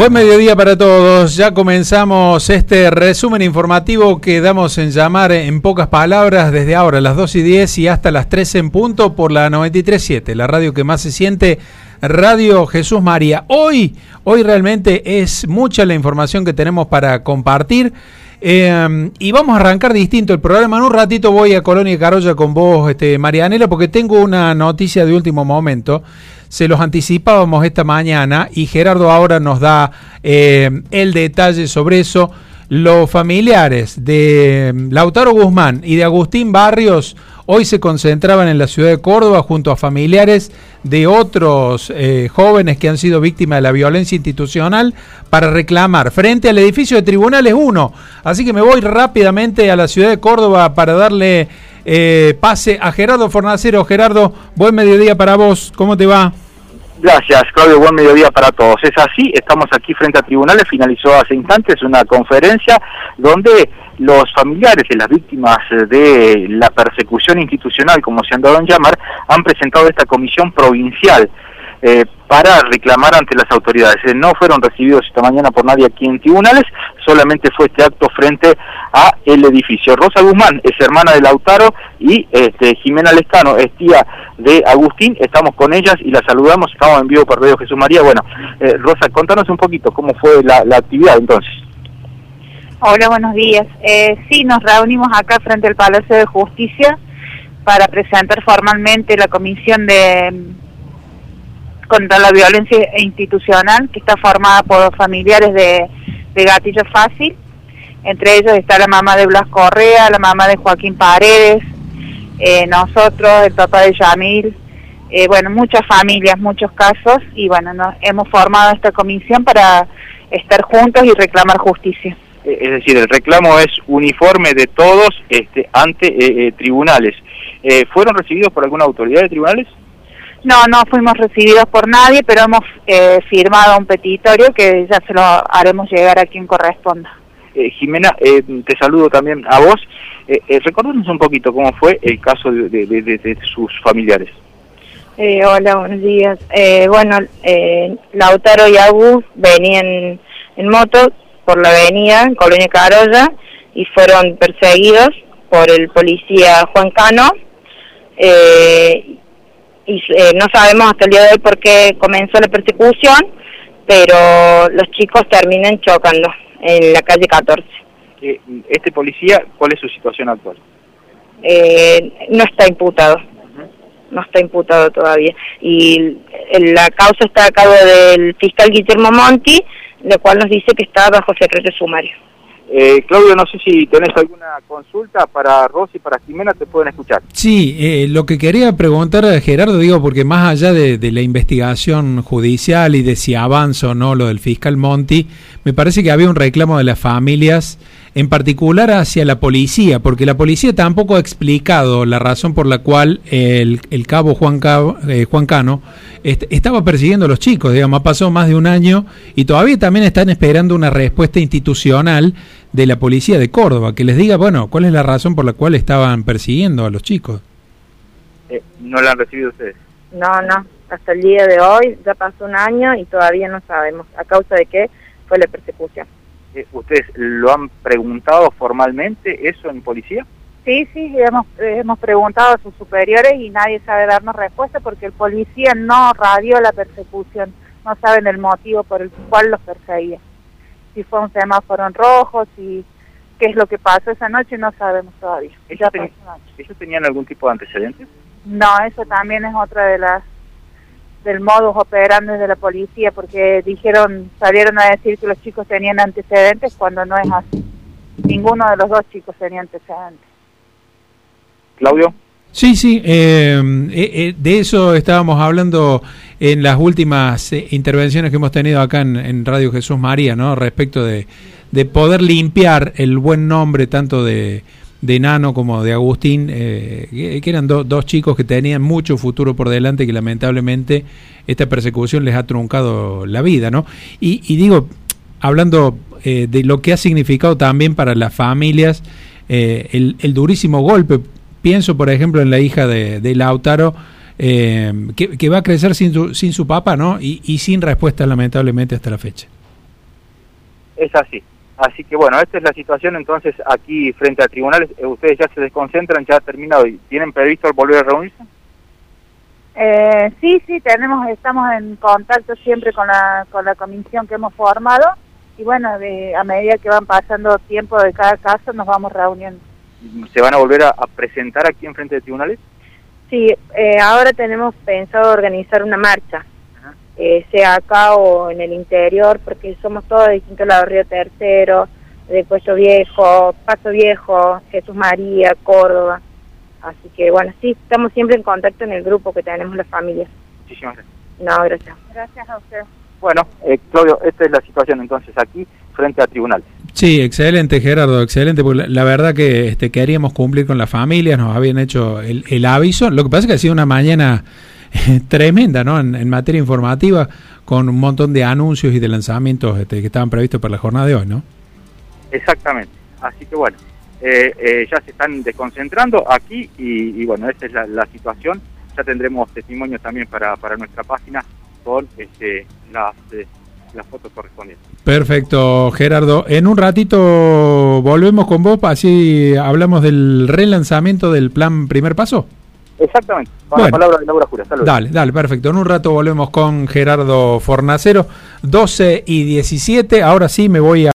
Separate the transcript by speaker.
Speaker 1: Buen mediodía para todos. Ya comenzamos este resumen informativo que damos en llamar en pocas palabras desde ahora, las 2:10 y hasta las 3 en punto por la 93.7, la radio que más se siente, Radio Jesús María. Hoy realmente es mucha la información que tenemos para compartir. Y vamos a arrancar distinto el programa. En un ratito voy a Colonia y Carolla con vos, Marianela, porque tengo una noticia de último momento. Se los anticipábamos esta mañana y Gerardo ahora nos da el detalle sobre eso. Los familiares de Lautaro Guzmán y de Agustín Barrios hoy se concentraban en la ciudad de Córdoba junto a familiares de otros jóvenes que han sido víctimas de la violencia institucional para reclamar frente al edificio de Tribunales 1. Así que me voy rápidamente a la ciudad de Córdoba para darle pase a Gerardo Fornacero. Gerardo, buen mediodía para vos. ¿Cómo te va?
Speaker 2: Gracias, Claudio, buen mediodía para todos. Es así, estamos aquí frente a tribunales, finalizó hace instantes una conferencia donde los familiares de las víctimas de la persecución institucional, como se han dado en llamar, han presentado esta comisión provincial para reclamar ante las autoridades. No fueron recibidos esta mañana por nadie aquí en tribunales, solamente fue este acto frente a el edificio. Rosa Guzmán es hermana de Lautaro y Jimena Lescano es tía de Agustín. Estamos con ellas y las saludamos, estamos en vivo por Radio Jesús María. Bueno, Rosa, contanos un poquito cómo fue la actividad entonces.
Speaker 3: Hola, buenos días. Sí, nos reunimos acá frente al Palacio de Justicia para presentar formalmente la comisión contra la violencia institucional, que está formada por familiares de Gatillo Fácil. Entre ellos está la mamá de Blas Correa, la mamá de Joaquín Paredes, nosotros, el papá de Yamil, bueno, muchas familias, muchos casos, y bueno, hemos formado esta comisión para estar juntos y reclamar justicia.
Speaker 2: Es decir, el reclamo es uniforme de todos ante tribunales. ¿Fueron recibidos por alguna autoridad de tribunales?
Speaker 3: No fuimos recibidos por nadie, pero hemos firmado un petitorio que ya se lo haremos llegar a quien corresponda.
Speaker 2: Jimena, te saludo también a vos. Recordemos un poquito cómo fue el caso de sus familiares.
Speaker 4: Hola, buenos días. Lautaro y Agus venían en moto por la avenida en Colonia Carolla y fueron perseguidos por el policía Juan Cano. No sabemos hasta el día de hoy por qué comenzó la persecución, pero los chicos terminan chocando en la calle 14.
Speaker 2: ¿Este policía, cuál es su situación actual?
Speaker 4: No está imputado. No está imputado todavía. Y la causa está a cargo del fiscal Guillermo Monti, lo cual nos dice que está bajo secreto sumario.
Speaker 2: Claudio, no sé si tenés alguna consulta para Rosy y para Jimena, te pueden escuchar.
Speaker 1: Sí, lo que quería preguntar a Gerardo, porque más allá de la investigación judicial y de si avanza o no lo del fiscal Monti, me parece que había un reclamo de las familias, en particular hacia la policía, porque la policía tampoco ha explicado la razón por la cual el cabo Juan Cano estaba persiguiendo a los chicos. Digamos, ha pasado más de un año y todavía también están esperando una respuesta institucional de la policía de Córdoba, que les diga, bueno, cuál es la razón por la cual estaban persiguiendo a los chicos.
Speaker 2: ¿No la han recibido ustedes?
Speaker 4: No, hasta el día de hoy ya pasó un año y todavía no sabemos a causa de qué fue la persecución.
Speaker 2: ¿Ustedes lo han preguntado formalmente eso en policía?
Speaker 3: Sí, hemos preguntado a sus superiores y nadie sabe darnos respuesta porque el policía no radió la persecución, no saben el motivo por el cual los perseguía. Si fue un semáforo en rojo, si qué es lo que pasó esa noche, no sabemos todavía.
Speaker 2: ¿Ellos tenían algún tipo de antecedentes?
Speaker 3: No, eso también es otra de del modus operandi de la policía, porque salieron a decir que los chicos tenían antecedentes cuando no es así. Ninguno de los dos chicos tenía antecedentes.
Speaker 2: ¿Claudio?
Speaker 1: Sí, de eso estábamos hablando en las últimas intervenciones que hemos tenido acá en Radio Jesús María, ¿no? Respecto de poder limpiar el buen nombre tanto de Nano como de Agustín, que eran dos chicos que tenían mucho futuro por delante, que lamentablemente esta persecución les ha truncado la vida, ¿no? Y digo, hablando de lo que ha significado también para las familias, el durísimo golpe. Pienso, por ejemplo, en la hija de Lautaro, que va a crecer sin su papá, ¿no? Y sin respuesta, lamentablemente, hasta la fecha.
Speaker 2: Es así. Así que bueno, esta es la situación entonces aquí frente a tribunales. ¿Ustedes ya se desconcentran, ya ha terminado y tienen previsto volver a reunirse?
Speaker 3: Sí, estamos en contacto siempre con la comisión que hemos formado y bueno, a medida que van pasando tiempo de cada caso nos vamos reuniendo.
Speaker 2: ¿Se van a volver a presentar aquí en frente de tribunales?
Speaker 4: Sí, ahora tenemos pensado organizar una marcha, sea acá o en el interior, porque somos todos de distintos lados, Río Tercero, de Puesto Viejo, Paso Viejo, Jesús María, Córdoba. Así que bueno, sí, estamos siempre en contacto en el grupo que tenemos las familias.
Speaker 2: Muchísimas gracias.
Speaker 4: No, gracias.
Speaker 3: Gracias a usted.
Speaker 2: Bueno, Claudio, esta es la situación entonces aquí frente a tribunales.
Speaker 1: Sí, excelente Gerardo, excelente, porque la verdad que queríamos cumplir con las familias, nos habían hecho el aviso, lo que pasa es que ha sido una mañana tremenda, ¿no? En materia informativa, con un montón de anuncios y de lanzamientos que estaban previstos para la jornada de hoy, ¿no?
Speaker 2: Exactamente, así que bueno, ya se están desconcentrando aquí y bueno, esta es la situación. Ya tendremos testimonios también para nuestra página con las fotos correspondientes.
Speaker 1: Perfecto, Gerardo. En un ratito volvemos con vos, así hablamos del relanzamiento del plan Primer Paso.
Speaker 2: Exactamente, con la palabra de Laura Jura.
Speaker 1: Dale, perfecto. En un rato volvemos con Gerardo Fornacero, 12:17. Ahora sí me voy a